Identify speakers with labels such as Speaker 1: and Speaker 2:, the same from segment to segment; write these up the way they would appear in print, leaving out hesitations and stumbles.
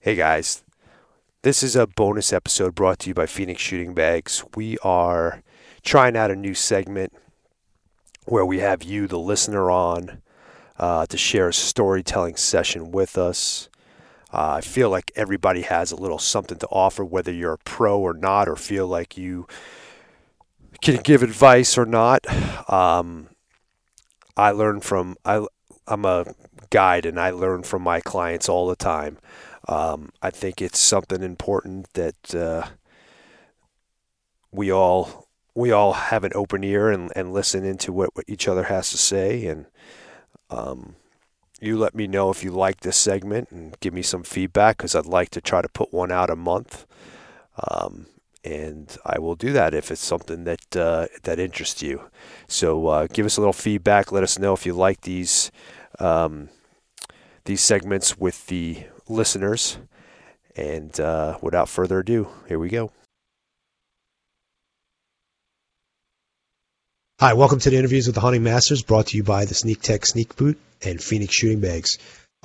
Speaker 1: Hey guys, this is a bonus episode brought to you by Phoenix Shooting Bags. We are trying out a new segment where we have you, the listener, on to share a storytelling session with us. I feel like everybody has a little something to offer, whether you're a pro or not, or feel like you can give advice or not. Um, I learn from I'm a guide and I learn from my clients all the time. I think it's something important that we all have an open ear and listen into what each other has to say. And um, you let me know if you like this segment and give me some feedback because I'd like to try to put one out a month. Um, and I will do that if it's something that interests you. So give us a little feedback. Let us know if you like um, these segments with the listeners. And without further ado, here we go. Hi, welcome to the interviews with the Hunting Masters, brought to you by the Sneak Tech Sneak Boot and Phoenix Shooting Bags.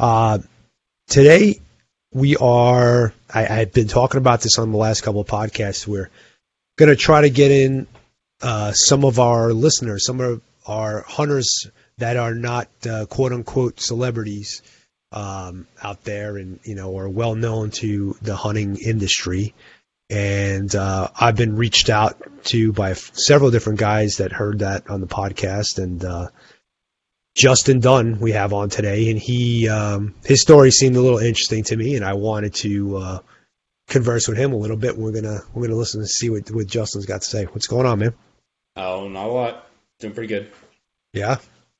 Speaker 1: Today I've been talking about this on the last couple of podcasts. We're going to try to get in some of our listeners, some of our hunters that are not quote unquote celebrities out there and, are well known to the hunting industry. And I've been reached out to by several different guys that heard that on the podcast. And Justin Dunn we have on today, and his story seemed a little interesting to me, and I wanted to converse with him a little bit. We're gonna listen to see what Justin's got to say. What's going on, man?
Speaker 2: Oh, not a lot. Doing pretty good.
Speaker 1: Yeah.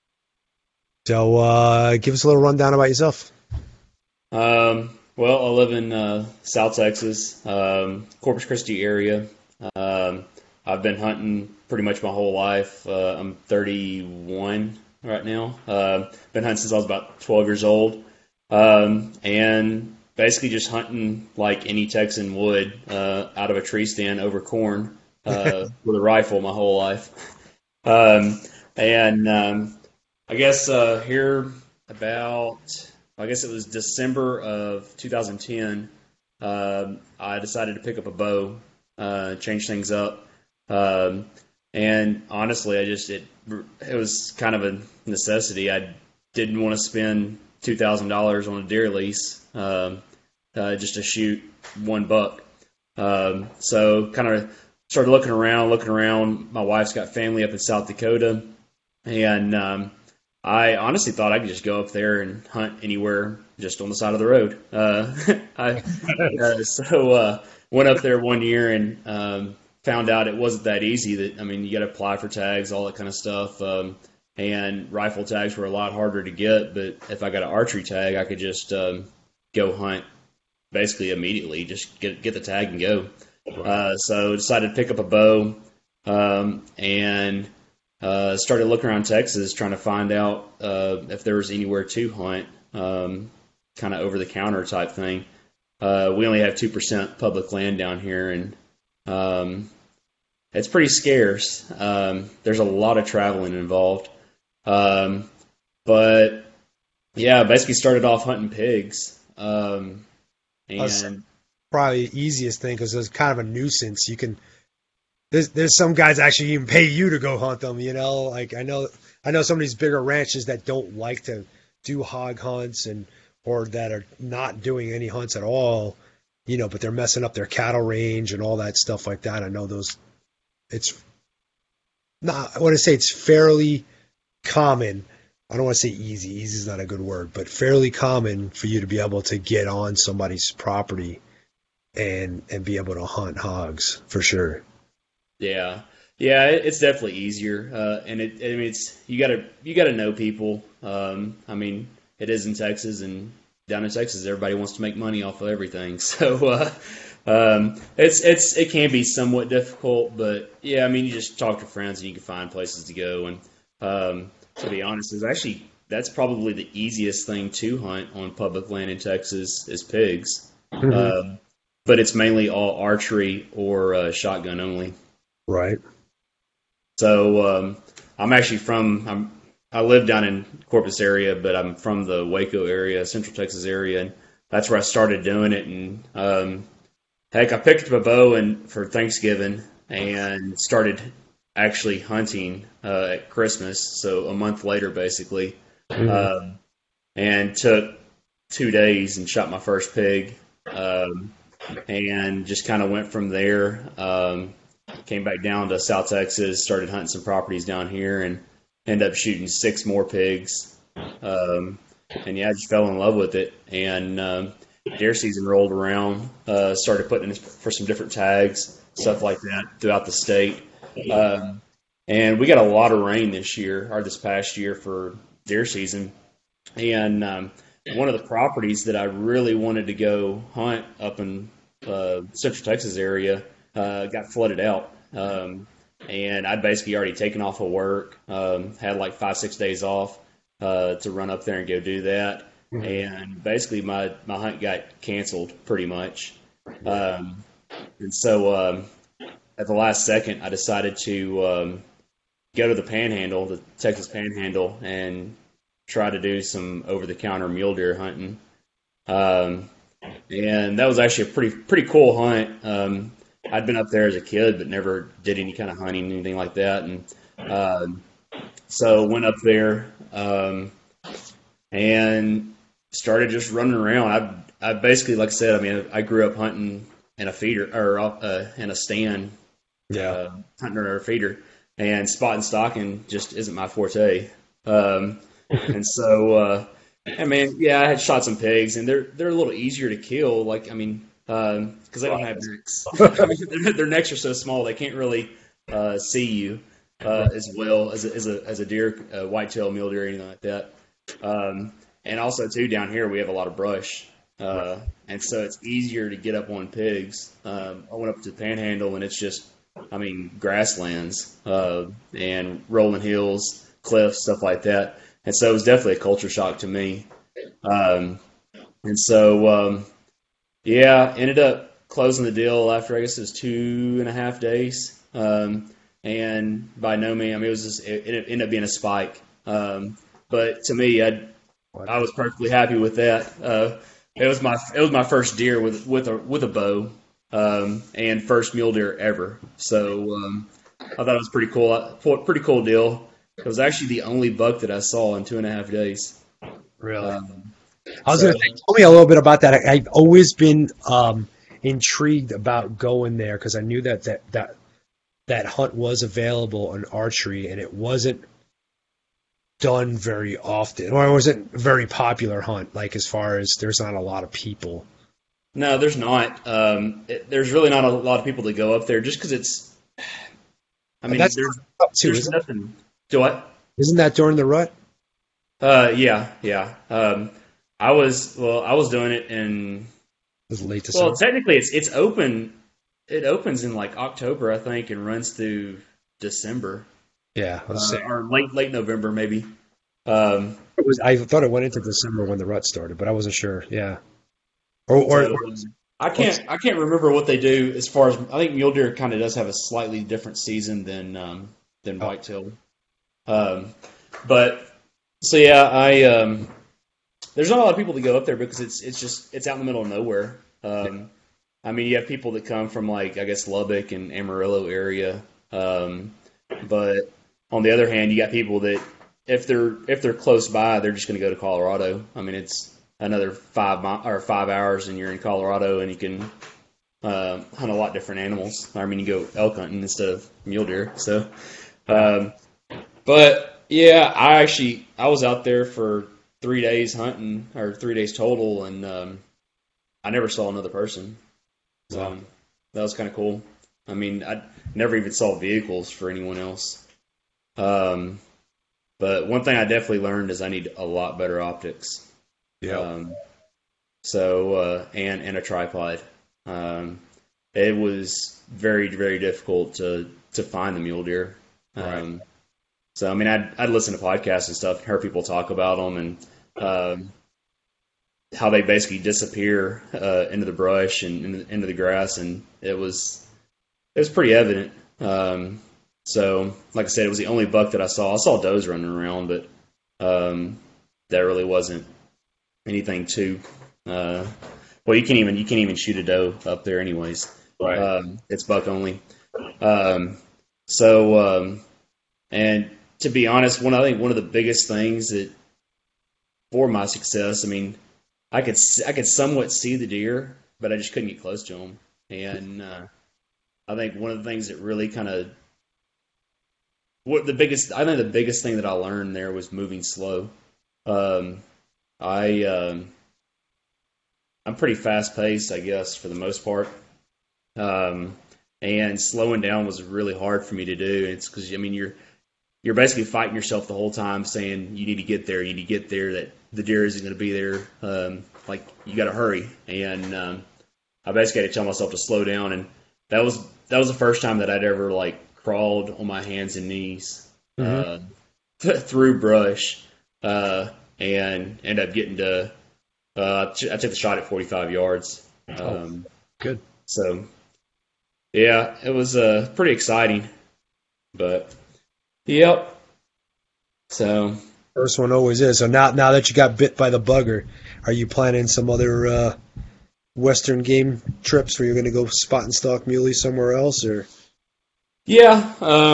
Speaker 1: So give us a little rundown about yourself.
Speaker 2: Well, I live in South Texas, Corpus Christi area. I've been hunting pretty much my whole life. I'm 31 right now. Been hunting since I was about 12 years old. And basically just hunting like any Texan would out of a tree stand over corn with a rifle my whole life. I guess here about... I guess it was December of 2010. I decided to pick up a bow, change things up, and honestly, it was kind of a necessity. I didn't want to spend $2,000 on a deer lease just to shoot one buck. So kind of started looking around. My wife's got family up in South Dakota, and I honestly thought I could just go up there and hunt anywhere just on the side of the road. So went up there one year and found out it wasn't that easy. You got to apply for tags, all that kind of stuff. And rifle tags were a lot harder to get. But if I got an archery tag, I could just go hunt basically immediately. Just get the tag and go. So decided to pick up a bow and started looking around Texas trying to find out if there was anywhere to hunt, kind of over-the-counter type thing. We only have 2% public land down here, and it's pretty scarce. There's a lot of traveling involved. But, yeah, basically started off hunting pigs.
Speaker 1: That's probably the easiest thing because it's kind of a nuisance. You can... There's some guys actually even pay you to go hunt them, Like I know some of these bigger ranches that don't like to do hog hunts or that are not doing any hunts at all, but they're messing up their cattle range and all that stuff like that. I know those. It's not. I want to say it's fairly common. I don't want to say easy. Easy is not a good word, but fairly common for you to be able to get on somebody's property and be able to hunt hogs for sure.
Speaker 2: Yeah, it's definitely easier, and it's you gotta know people. It is in Texas, and down in Texas, everybody wants to make money off of everything. So it can be somewhat difficult, but yeah, you just talk to friends and you can find places to go. And to be honest, that's probably the easiest thing to hunt on public land in Texas is pigs. Mm-hmm. But it's mainly all archery or shotgun only.
Speaker 1: Right.
Speaker 2: So I live down in Corpus area, but I'm from the Waco area, Central Texas area, that's where I started doing it. And heck, I picked up a bow for Thanksgiving and started actually hunting at Christmas, so a month later, basically, and took 2 days and shot my first pig, and just kind of went from there. Came back down to South Texas, started hunting some properties down here, and ended up shooting 6 more pigs. And yeah, I just fell in love with it. And deer season rolled around, started putting in for some different tags, stuff like that throughout the state. And we got a lot of rain this past year for deer season. And one of the properties that I really wanted to go hunt up in Central Texas area got flooded out. And I'd basically already taken off of work, had like 5-6 days off to run up there and go do that. And basically my hunt got canceled pretty much. And so at the last second, I decided to go to the Panhandle, the Texas Panhandle, and try to do some over-the-counter mule deer hunting. And that was actually a pretty cool hunt. I'd been up there as a kid, but never did any kind of hunting, anything like that. And so went up there and started just running around. I basically, like I said, I mean, I grew up hunting in a feeder or in a stand, hunting under a feeder, and spot and stalking just isn't my forte. And so, I had shot some pigs, and they're a little easier to kill. Like, I mean, because they don't have necks. I mean, their necks are so small they can't really see you as well as a deer, whitetail mule deer, or anything like that. And also too, down here we have a lot of brush, and so it's easier to get up on pigs. I went up to the Panhandle, and it's just, I mean, grasslands and rolling hills, cliffs, stuff like that. And so it was definitely a culture shock to me. And so, ended up closing the deal after, I guess it was 2.5 days. And by no means, I mean, it ended up being a spike. But to me, I was perfectly happy with that. It was my first deer with a bow, and first mule deer ever. So, I thought it was pretty cool deal. It was actually the only buck that I saw in 2.5 days.
Speaker 1: Really? I was going to say, tell me a little bit about that. I've always been intrigued about going there because I knew that hunt was available on archery, and it wasn't done very often, or it wasn't a very popular hunt. Like, as far as there's not a lot of people.
Speaker 2: No, there's not. There's really not a lot of people that go up there just because it's. I mean, there's nothing. Do what?
Speaker 1: Isn't that during the rut?
Speaker 2: Yeah. I was doing it in.
Speaker 1: It was late December.
Speaker 2: Well, technically, it's open. It opens in like October, I think, and runs through December.
Speaker 1: Yeah,
Speaker 2: or late November, maybe.
Speaker 1: I thought it went into December when the rut started, but I wasn't sure. Yeah.
Speaker 2: I can't remember what they do as far as. I think mule deer kind of does have a slightly different season than whitetail. But so yeah, there's not a lot of people that go up there because it's out in the middle of nowhere. I mean, you have people that come from, like, I guess, Lubbock and Amarillo area. But on the other hand, you got people that if they're close by, they're just going to go to Colorado. I mean, it's another 5 hours and you're in Colorado, and you can hunt a lot different animals. I mean, you go elk hunting instead of mule deer. So, but yeah, I was out there for 3 days hunting, or 3 days total, and I never saw another person. So that was kind of cool. I mean, I never even saw vehicles for anyone else. But one thing I definitely learned is I need a lot better optics. Yeah. And a tripod. It was very, very difficult to find the mule deer. Right. So I mean, I'd listen to podcasts and stuff, and heard people talk about them, and how they basically disappear into the brush and into the grass, and it was pretty evident. So, like I said, it was the only buck that I saw. I saw does running around, but that really wasn't anything too Well, you can't even shoot a doe up there, anyways.
Speaker 3: Right.
Speaker 2: It's buck only. So, and to be honest, I think one of the biggest things that for my success, I mean, I could somewhat see the deer, but I just couldn't get close to them. And I think one of the things that really kind of I think the biggest thing that I learned there was moving slow. I'm pretty fast paced, I guess, for the most part. And slowing down was really hard for me to do. It's because, I mean, you're basically fighting yourself the whole time, saying you need to get there, that the deer isn't going to be there. Like, you got to hurry. And I basically had to tell myself to slow down. And that was the first time that I'd ever like crawled on my hands and knees through brush, and ended up getting to. I took the shot at 45 yards.
Speaker 1: Good.
Speaker 2: So, yeah, it was pretty exciting. But, yep. So,
Speaker 1: first one always is. So now that you got bit by the bugger, are you planning some other Western game trips where you're going to go spot and stalk muley somewhere else, or?
Speaker 2: Yeah.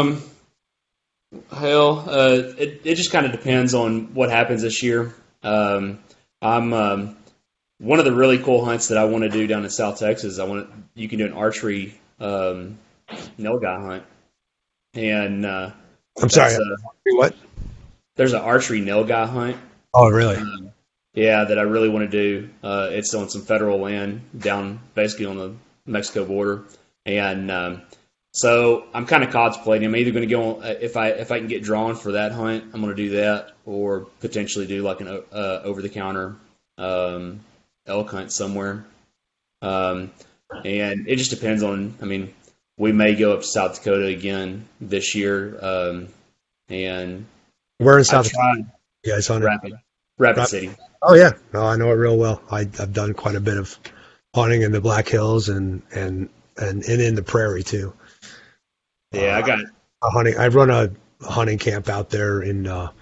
Speaker 2: It just kind of depends on what happens this year. I'm one of the really cool hunts that I want to do down in South Texas. You can do an archery nilgai hunt, and
Speaker 1: I'm sorry, what?
Speaker 2: There's an archery nilgai hunt.
Speaker 1: Oh, really?
Speaker 2: Yeah, that I really want to do. It's on some federal land down basically on the Mexico border, and so I'm kind of contemplating. I'm either going to go on, if I can get drawn for that hunt, I'm going to do that, or potentially do like an over the counter elk hunt somewhere. And it just depends on. I mean, we may go up to South Dakota again this year, and
Speaker 1: where in South Dakota? You guys hunted?
Speaker 2: Rapid City.
Speaker 1: Oh yeah, no, I know it real well. I've done quite a bit of hunting in the Black Hills and in the prairie too.
Speaker 2: Yeah, I got
Speaker 1: a hunting. I run a hunting camp out there in out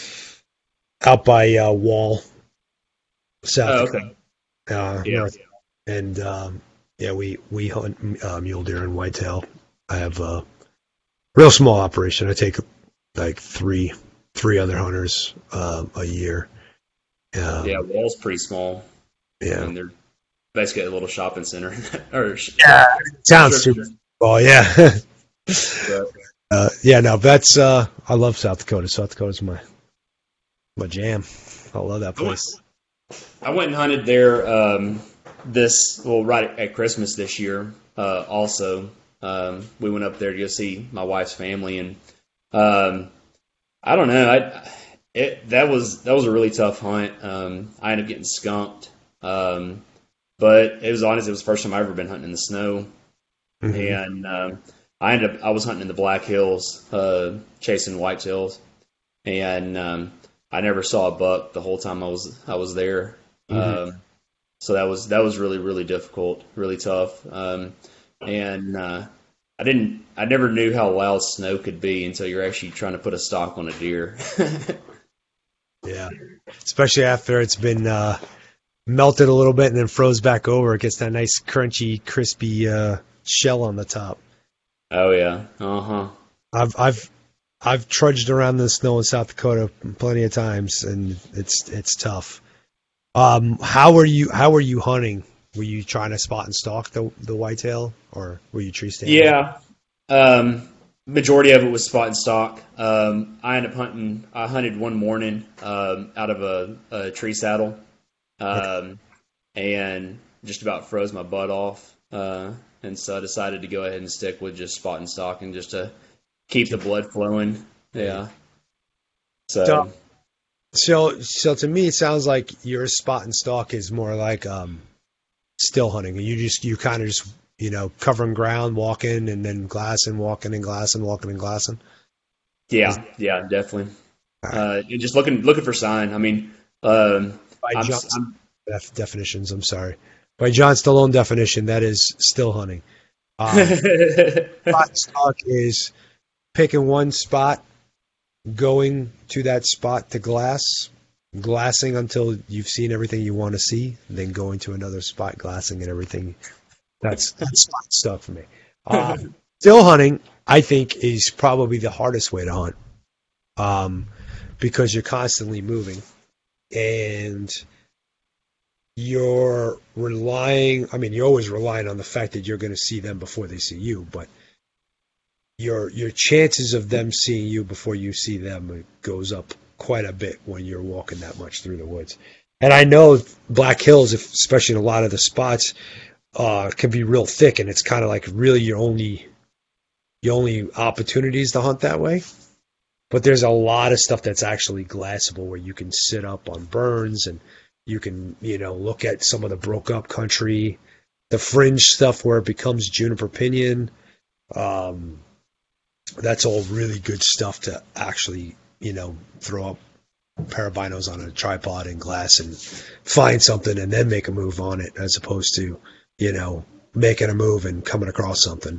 Speaker 1: by Wall, South Dakota. North. And we hunt mule deer and whitetail. I have a real small operation. I take like three other hunters a year.
Speaker 2: Wall's pretty small.
Speaker 1: Yeah,
Speaker 2: and they're basically a little shopping center.
Speaker 1: Sounds super. Oh yeah. That's I love South Dakota. South Dakota's my jam. I love that place.
Speaker 2: I went and hunted there right at Christmas this year. Also, we went up there to go see my wife's family, and I don't know. That was a really tough hunt. I ended up getting skunked, but it was the first time I've ever been hunting in the snow, and I was hunting in the Black Hills, chasing whitetails, and I never saw a buck the whole time I was there. So that was really, really difficult, really tough. And I never knew how loud snow could be until you're actually trying to put a stock on a deer.
Speaker 1: Yeah, especially after it's been melted a little bit and then froze back over. It gets that nice, crunchy, crispy shell on the top.
Speaker 2: Oh yeah,
Speaker 1: I've trudged around the snow in South Dakota plenty of times, and it's tough. How were you hunting? Were you trying to spot and stalk the whitetail, or were you tree standing?
Speaker 2: Yeah, majority of it was spot and stalk. I ended up hunting. I hunted one morning out of a tree saddle, and just about froze my butt off. And so I decided to go ahead and stick with just spot and stalk, and just to keep the blood flowing. Yeah. So to me, it sounds like your spot and stalk is more like still hunting. You kind of just covering ground, walking, and then glassing, walking and glassing, walking and glassing. Yeah, definitely. And just looking for sign. I mean,
Speaker 1: definitions. I'm sorry. By John Stallone definition, that is still hunting. Spot and stalk is picking one spot, going to that spot to glass, glassing until you've seen everything you want to see, then going to another spot, glassing and everything. That's spot stuff for me. Still hunting, I think, is probably the hardest way to hunt, because you're constantly moving and you're relying. I mean, you're always relying on the fact that you're going to see them before they see you, but your chances of them seeing you before you see them goes up quite a bit when you're walking that much through the woods. And I know Black Hills, especially in a lot of the spots, can be real thick, and it's kind of like really your only opportunities to hunt that way. But there's a lot of stuff that's actually glassable where you can sit up on burns and you can, look at some of the broke up country, the fringe stuff where it becomes juniper pinyon. That's all really good stuff to actually, throw up a pair of binos on a tripod and glass and find something and then make a move on it, as opposed to, making a move and coming across something.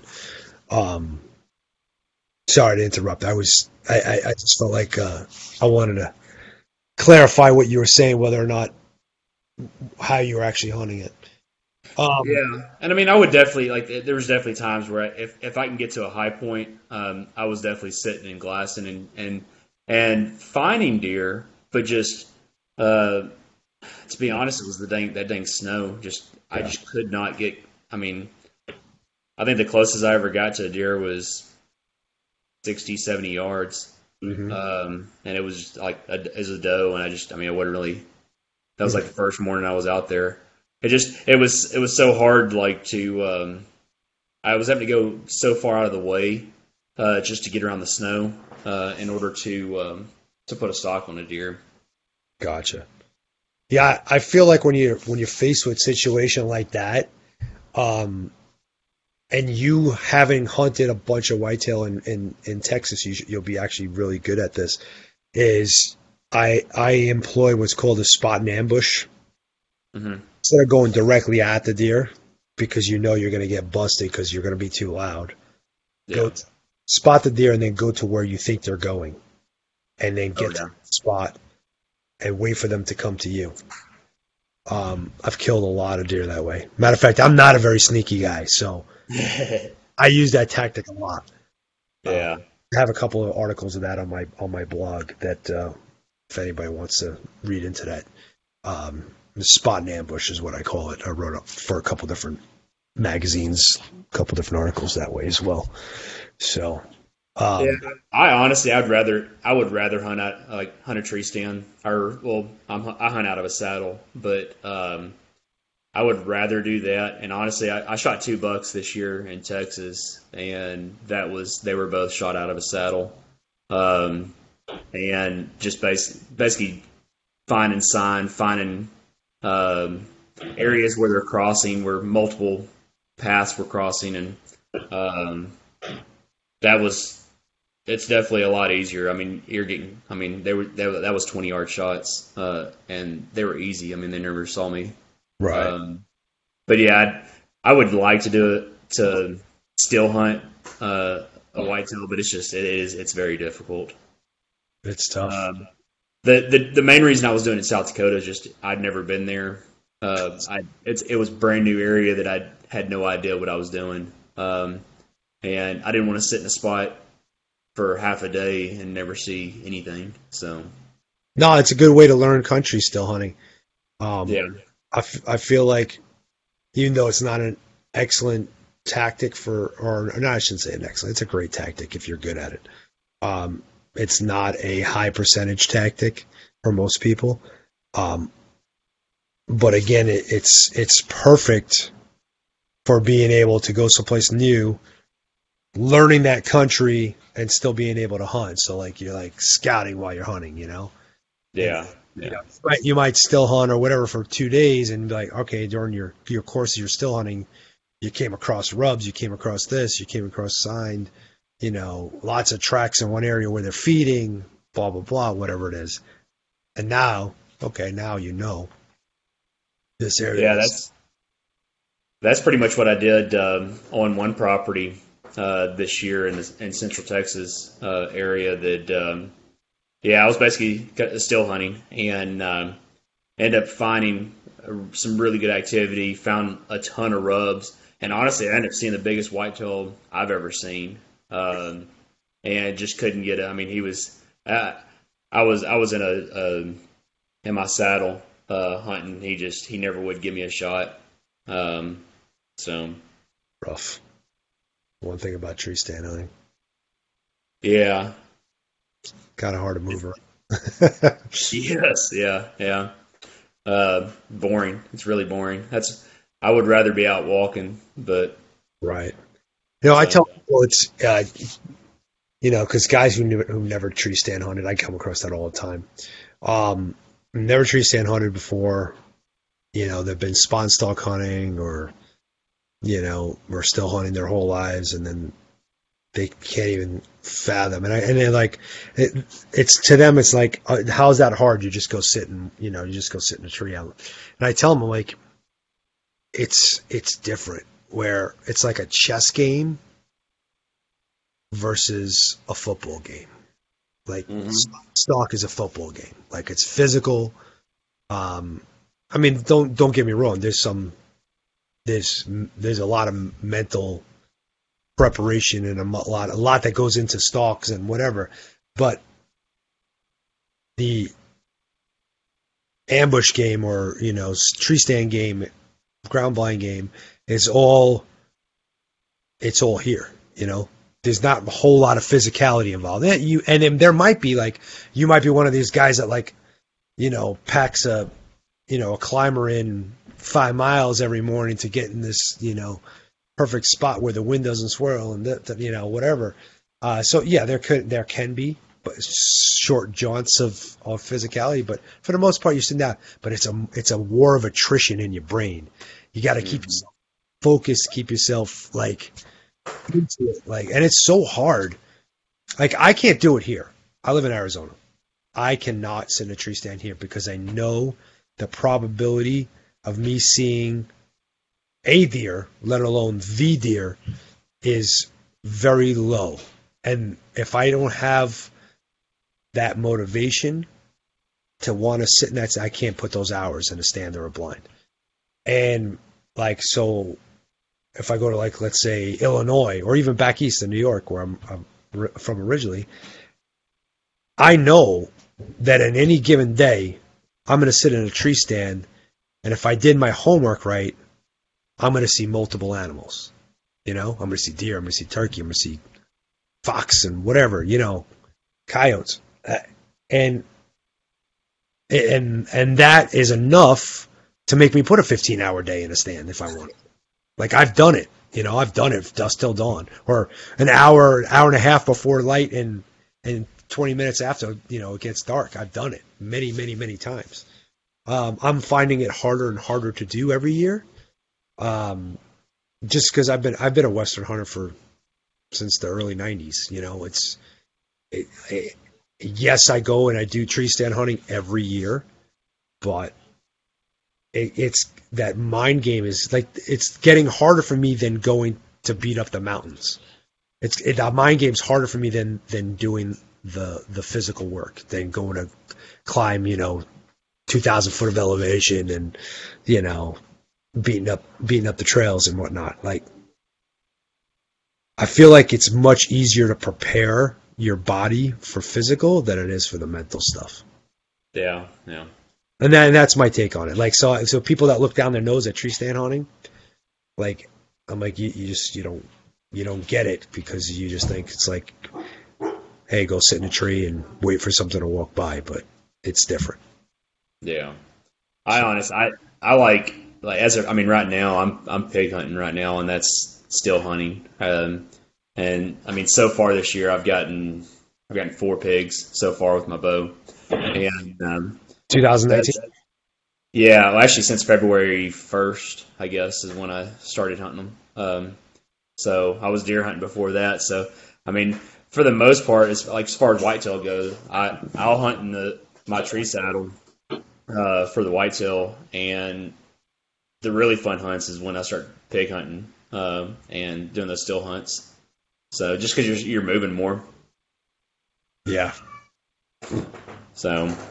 Speaker 1: Sorry to interrupt. I just felt like I wanted to clarify what you were saying, whether or not how you were actually hunting it.
Speaker 2: Yeah, and I mean, I would definitely there was definitely times where if I can get to a high point, I was definitely sitting and glassing and finding deer, but just to be honest, it was that dang snow. I just could not get. I mean, I think the closest I ever got to a deer was 60, 70 yards.
Speaker 1: Mm-hmm.
Speaker 2: And it was just as a doe, and I wouldn't really. That was like the first morning I was out there. It was so hard, to. I was having to go so far out of the way, just to get around the snow, in order to put a stock on a deer.
Speaker 1: Gotcha. Yeah, I feel like when you're faced with a situation like that, and you having hunted a bunch of whitetail in Texas, you'll be actually really good at this. Is I employ what's called a spot and ambush.
Speaker 2: Mm-hmm.
Speaker 1: Instead of going directly at the deer, because you're going to get busted because you're going to be too loud.
Speaker 2: Yeah.
Speaker 1: Spot the deer and then go to where you think they're going, and then get to the spot and wait for them to come to you. I've killed a lot of deer that way. Matter of fact, I'm not a very sneaky guy, so I use that tactic a lot.
Speaker 2: Yeah,
Speaker 1: I have a couple of articles of that on my blog that if anybody wants to read into that, the spot and ambush is what I call it. I wrote up for a couple different magazines, a couple different articles that way as well. So.
Speaker 2: I honestly, I would rather hunt a tree stand, I hunt out of a saddle, but I would rather do that. And honestly, I shot 2 bucks this year in Texas, and they were both shot out of a saddle, and just basically finding areas where they're crossing, where multiple paths were crossing, and it's definitely a lot easier. I mean, that was 20-yard shots, and they were easy. I mean, they never saw me.
Speaker 1: Right.
Speaker 2: But yeah, I would like to do it to still hunt a whitetail, but it's very difficult.
Speaker 1: It's tough.
Speaker 2: The main reason I was doing it in South Dakota is just I'd never been there. It was a brand new area that I had no idea what I was doing. And I didn't want to sit in a spot for half a day and never see anything. So,
Speaker 1: no, it's a good way to learn country still hunting.
Speaker 2: Yeah,
Speaker 1: I feel like even though it's not an excellent tactic I shouldn't say an excellent. It's a great tactic if you're good at it. It's not a high percentage tactic for most people. But again, it's perfect for being able to go someplace new, learning that country, and still being able to hunt. So you're scouting while you're hunting,
Speaker 2: Yeah.
Speaker 1: You might still hunt or whatever for 2 days and be like, okay, during your course you're still hunting, you came across rubs, you came across this, you came across sign, lots of tracks in one area where they're feeding, blah, blah, blah, whatever it is. And now this area.
Speaker 2: Yeah, that's pretty much what I did on one property this year in Central Texas area that Yeah, I was basically still hunting and ended up finding some really good activity. Found a ton of rubs, and honestly, I ended up seeing the biggest whitetail I've ever seen. And just couldn't get it. I mean, he was. I was in my saddle hunting. He never would give me a shot. So
Speaker 1: Rough. One thing about tree stand hunting,
Speaker 2: yeah,
Speaker 1: kind of hard to move around.
Speaker 2: yes, yeah. Boring. It's really boring. I would rather be out walking, but
Speaker 1: Right. I
Speaker 2: so
Speaker 1: tell people it's because guys who never tree stand hunted, I come across that all the time. Um, Never tree stand hunted before. They've been spawn stalk hunting or still hunting their whole lives, and then they can't even fathom. And they're like, it's to them, it's like, how's that hard? You just go sit in a tree out. And I tell them, I'm like, it's different. Where it's like a chess game versus a football game. Like
Speaker 2: hmm
Speaker 1: stalk is a football game. Like it's physical. I mean, don't get me wrong. There's a lot of mental preparation and a lot that goes into stalks and whatever. But the ambush game or tree stand game, ground blind game is it's all here. There's not a whole lot of physicality involved. And then there might be you might be one of these guys that packs a climber in 5 miles every morning to get in this perfect spot where the wind doesn't swirl and whatever. So yeah, there can be short jaunts of physicality, but for the most part, you're sitting down. But it's a war of attrition in your brain. You got to keep yourself focused, keep yourself into it, and it's so hard. I can't do it here. I live in Arizona. I cannot sit in a tree stand here because I know the probability of me seeing a deer, let alone the deer, is very low. And if I don't have that motivation to want to sit in that, I can't put those hours in a stand or a blind. And so if I go to let's say Illinois or even back east in New York where I'm from originally, I know that in any given day I'm going to sit in a tree stand, and if I did my homework right, I'm going to see multiple animals. I'm going to see deer, I'm going to see turkey, I'm going to see fox and whatever, coyotes, and that is enough to make me put a 15-hour day in a stand if I want. I've done it. I've done it dusk till dawn, or an hour and a half before light, and 20 minutes after it gets dark. I've done it many, many, many times. I'm finding it harder and harder to do every year, just because I've been a Western hunter since the early '90s. Yes, I go and I do tree stand hunting every year, but it's that mind game is it's getting harder for me than going to beat up the mountains. The mind game's harder for me than doing the physical work, than going to climb 2,000 foot of elevation and beating up the trails and whatnot. I feel like it's much easier to prepare your body for physical than it is for the mental stuff.
Speaker 2: yeah.
Speaker 1: And that's my take on it. So people that look down their nose at tree stand hunting, I'm like, you don't get it, because you just think it's like, hey, go sit in a tree and wait for something to walk by, but it's different.
Speaker 2: Yeah, I like right now I'm pig hunting right now, and that's still hunting. And I mean, so far this year I've gotten 4 pigs so far with my bow, and
Speaker 1: 2019.
Speaker 2: yeah, well, actually since February 1st, I guess, is when I started hunting them. So I was deer hunting before that. So I mean, for the most part, as far as whitetail goes, I'll hunt in my tree saddle for the whitetail, and the really fun hunts is when I start pig hunting and doing those still hunts. So just because you're moving more.
Speaker 1: Yeah.
Speaker 2: So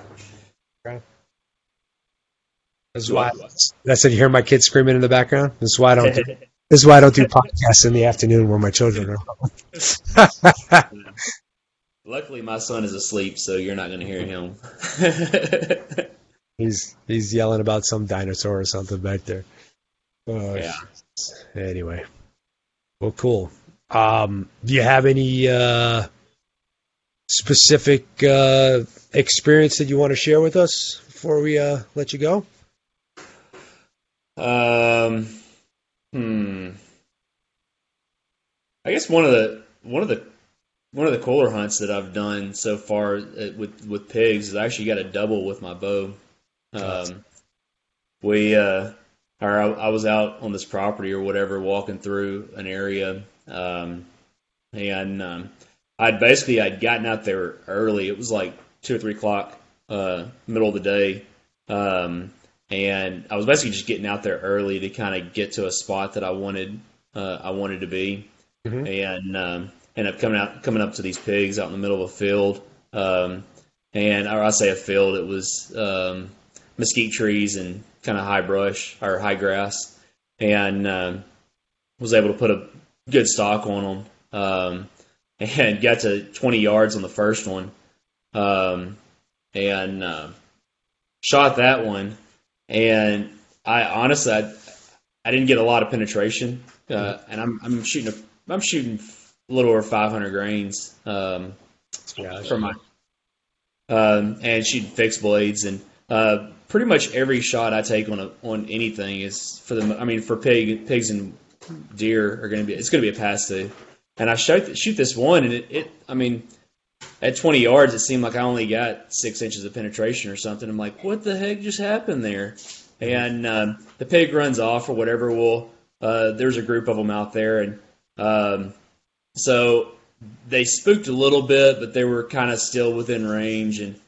Speaker 1: that's why I said you hear my kids screaming in the background. This is why I don't. This is why I don't do podcasts in the afternoon where my children are.
Speaker 2: Luckily, my son is asleep, so you're not going to hear him.
Speaker 1: He's yelling about some dinosaur or something back there.
Speaker 2: Yeah.
Speaker 1: Anyway, well, cool. Do you have any specific experience that you want to share with us before we let you go?
Speaker 2: I guess one of the cooler hunts that I've done so far with pigs is I actually got a double with my bow. I was out on this property or whatever, walking through an area, and I'd gotten out there early. It was like 2 or 3 o'clock, middle of the day, and I was basically just getting out there early to kind of get to a spot that I wanted to be, and ended up coming up to these pigs out in the middle of a field, or I say a field, it was mesquite trees and kind of high brush or high grass, and was able to put a good stock on them, and got to 20 yards on the first one, and shot that one, and I honestly I didn't get a lot of penetration, and I'm shooting a little over 500 grains from my and shooting fixed blades, and pretty much every shot I take on anything is for pigs and deer it's going to be a pass through, and I shoot this one, and it at 20 yards it seemed like I only got 6 inches of penetration or something. I'm like, what the heck just happened there? And the pig runs off or whatever. Well, there's a group of them out there, and so they spooked a little bit, but they were kind of still within range, and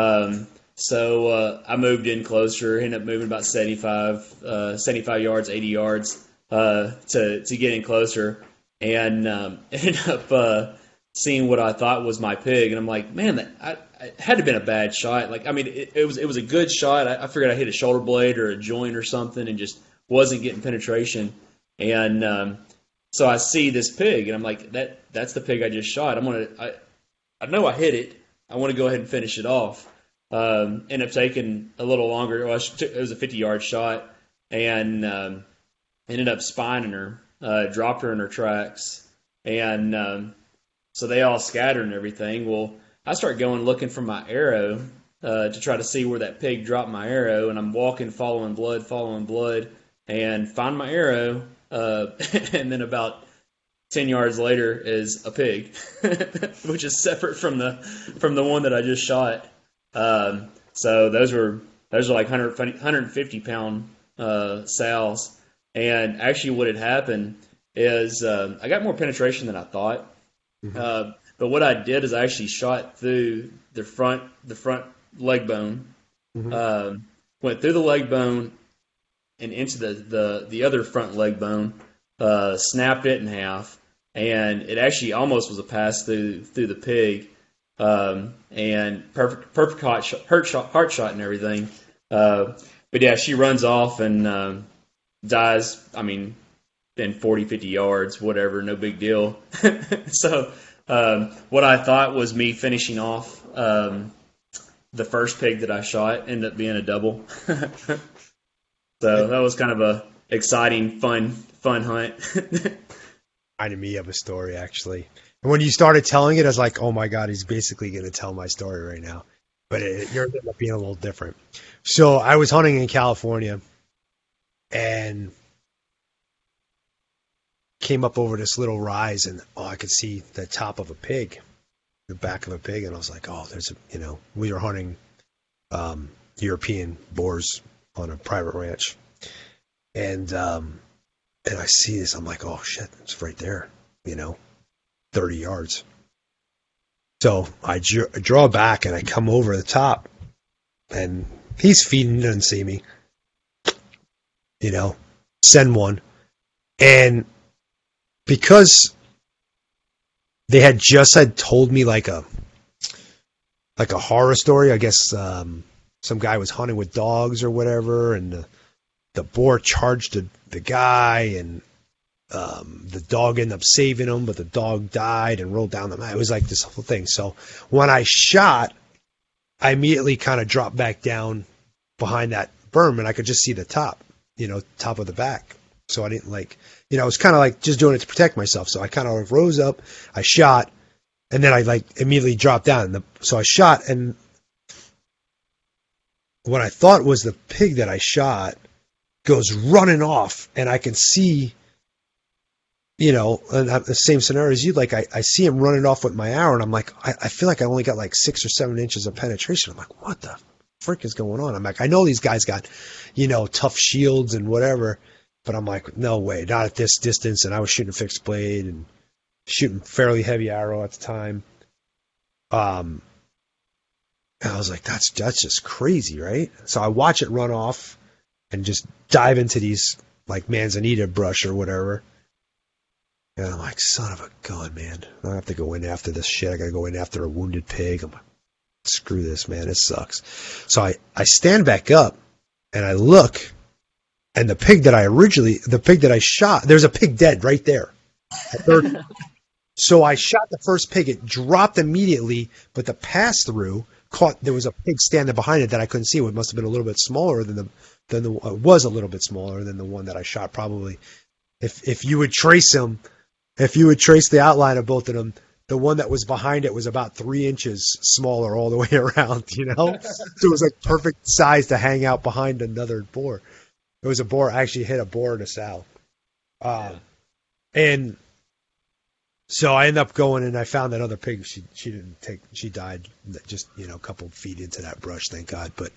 Speaker 2: so I moved in closer, ended up moving about 75 yards, 80 yards to get in closer, and ended up seeing what I thought was my pig, and I'm like, man, it had to have been a bad shot. Like, I mean, it was a good shot. I figured I hit a shoulder blade or a joint or something, and just wasn't getting penetration, and so I see this pig, and I'm like, that's the pig I just shot. I know I hit it. I want to go ahead and finish it off. Ended up taking a little longer. Well, it was a 50-yard shot, and ended up spining her, dropped her in her tracks, and so they all scattered and everything. Well, I start going looking for my arrow to try to see where that pig dropped my arrow, and I'm walking, following blood, and find my arrow, and then about 10 yards later is a pig, which is separate from the one that I just shot. So those are like 150 pound sows, and actually what had happened is I got more penetration than I thought. But what I did is I actually shot through the front leg bone, went through the leg bone and into the other front leg bone, snapped it in half, and it actually almost was a pass through the pig, and perfect heart shot and everything. But yeah, she runs off and dies. I mean, in 40, 50 yards, whatever, no big deal. So what I thought was me finishing off the first pig that I shot ended up being a double. So that was kind of a exciting, fun hunt.
Speaker 1: Reminded me of a story, actually. And when you started telling it, I was like, oh my God, he's basically going to tell my story right now. But yours ended up being a little different. So I was hunting in California and came up over this little rise, and I could see the top of a pig, the back of a pig, and I was like, oh, we were hunting European boars on a private ranch, and I see this, I'm like, oh shit, it's right there, 30 yards. So I draw back and I come over the top, and he's feeding, doesn't see me, send one, and because they had told me like like a horror story. I guess some guy was hunting with dogs or whatever, and the boar charged the guy, and the dog ended up saving him, but the dog died and rolled down the mountain. It was like this whole thing. So when I shot, I immediately kind of dropped back down behind that berm, and I could just see the top, top of the back. So I didn't it was kind of like just doing it to protect myself. So I kind of rose up, I shot, and then I immediately dropped down. So I shot, and what I thought was the pig that I shot goes running off, and I can see, and the same scenario as you, I see him running off with my arrow, and I'm like, I feel like I only got 6 or 7 inches of penetration. I'm like, what the frick is going on? I'm like, I know these guys got, tough shields and whatever, but I'm like, no way, not at this distance. And I was shooting fixed blade and shooting fairly heavy arrow at the time. And I was like, that's just crazy, right? So I watch it run off and just dive into these manzanita brush or whatever. And I'm like, son of a gun, man. I have to go in after this shit. I got to go in after a wounded pig. I'm like, screw this, man. It sucks. So I stand back up and I look, and the pig that I shot, there's a pig dead right there. So I shot the first pig. It dropped immediately, but the pass through there was a pig standing behind it that I couldn't see. It must have been a little bit smaller was a little bit smaller than the one that I shot. Probably, if you would trace the outline of both of them, the one that was behind it was about 3 inches smaller all the way around. So it was perfect size to hang out behind another boar. It was a boar. I actually hit a boar in the sow, and so I ended up going, and I found that other pig. She died just a couple feet into that brush, thank God. But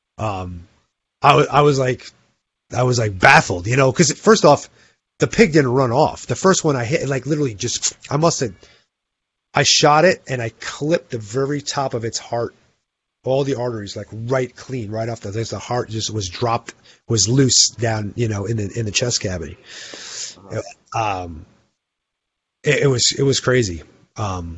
Speaker 1: I was baffled, because first off, the pig didn't run off. The first one I hit, literally just I shot it and I clipped the very top of its heart, all the arteries right clean, right off the heart just was loose down, in the chest cavity. It was crazy. But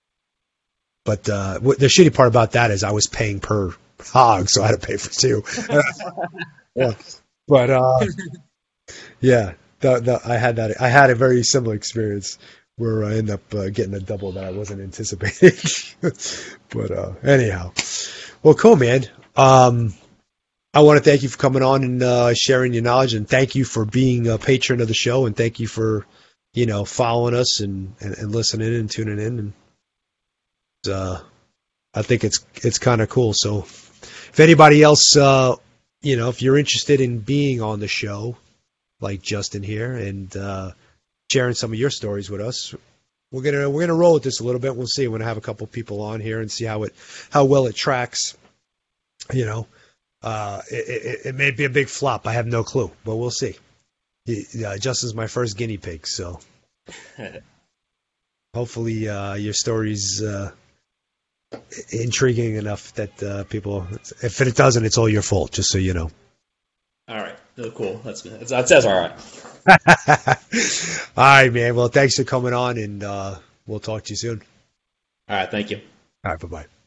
Speaker 1: the shitty part about that is I was paying per hog, so I had to pay for 2. Yeah. But yeah, I had a very similar experience where I ended up getting a double that I wasn't anticipating. But anyhow, well, cool, man. I want to thank you for coming on and sharing your knowledge, and thank you for being a patron of the show, and thank you for following us and listening and tuning in. And I think it's kind of cool. So if anybody else, if you're interested in being on the show, like Justin here, and sharing some of your stories with us, we're gonna roll with this a little bit. We'll see. We're gonna have a couple people on here and see how well it tracks. It may be a big flop. I have no clue, but we'll see. Justin's my first guinea pig, so hopefully your story's intriguing enough that people. If it doesn't, it's all your fault. Just so you know.
Speaker 2: All right, cool. That's all right.
Speaker 1: All right, man. Well, thanks for coming on, and we'll talk to you soon.
Speaker 2: All right, thank you.
Speaker 1: All right, bye-bye.